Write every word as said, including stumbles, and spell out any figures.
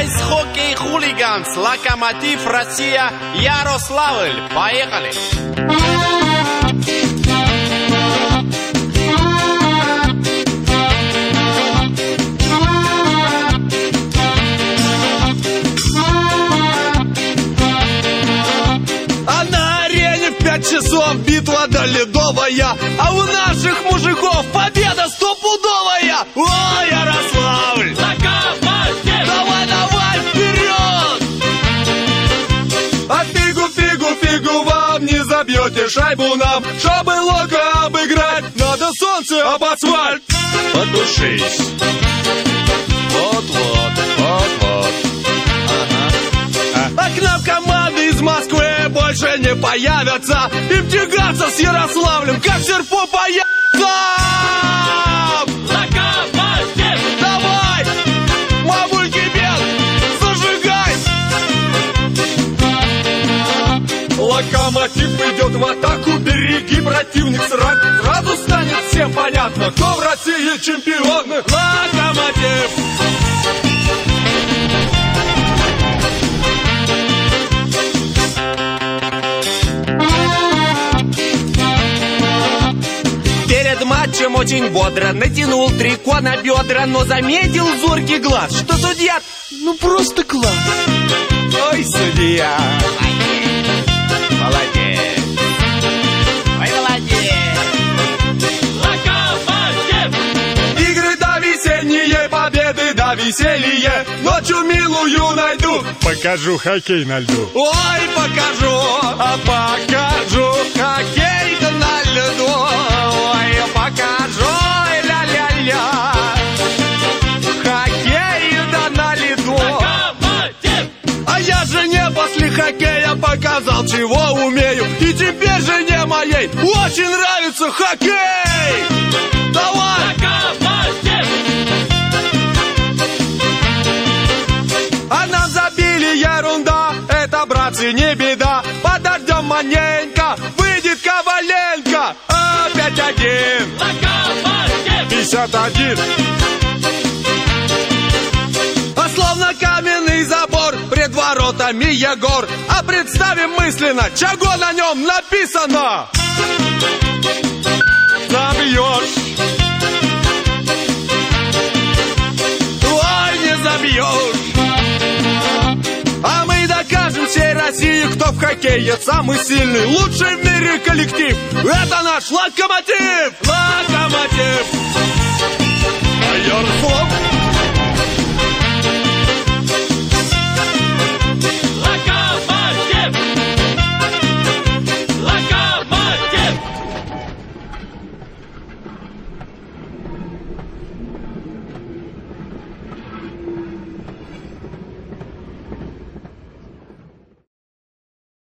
Айс-хоккей хулиганс. Локомотив Россия. Ярославль. Поехали. Часов битва до ледовая, а у наших мужиков победа стопудовая. О, Ярославль! Локомотив! Давай, давай, вперед! А фигу, фигу, фигу вам не забьете шайбу нам. Чтобы Локо обыграть, надо солнце об асфальт. Подушись. Вот-вот, вот-вот. А к нам команды из Москвы больше не появятся. Им тягаться с Ярославлем, как серпу по яйцам. Локомотив! Давай! Мамульки бед, зажигай! Локомотив идет в атаку, береги противник сразу. Сразу станет всем понятно, кто в России чемпион. Локомотив! Матчем очень бодро натянул трико на бедра, но заметил зоркий глаз, что судья, ну просто класс. Ой, судья, молодец, ой, молодец. Локомотив! Игры до весенние, победы до веселье. Ночью милую найду, покажу хоккей на льду. Ой, покажу, а покажу хоккей на льду. Покажу, ля-ля-ля, хоккей да на льду. А я жене после хоккея показал, чего умею. И теперь жене моей очень нравится хоккей. Давай! А нам забили ерунда, это, братцы, не беда. Подождем маненько, выйдет Коваленко. Опять один. пятьдесят один. А словно каменный забор пред воротами Егор. А представим мысленно, чего на нем написано. Забьешь. Ой, не забьешь. А мы докажем всей России, кто в хоккее самый сильный, лучший в мире коллектив. Это наш Локомотив! Локомотив! А Ярослав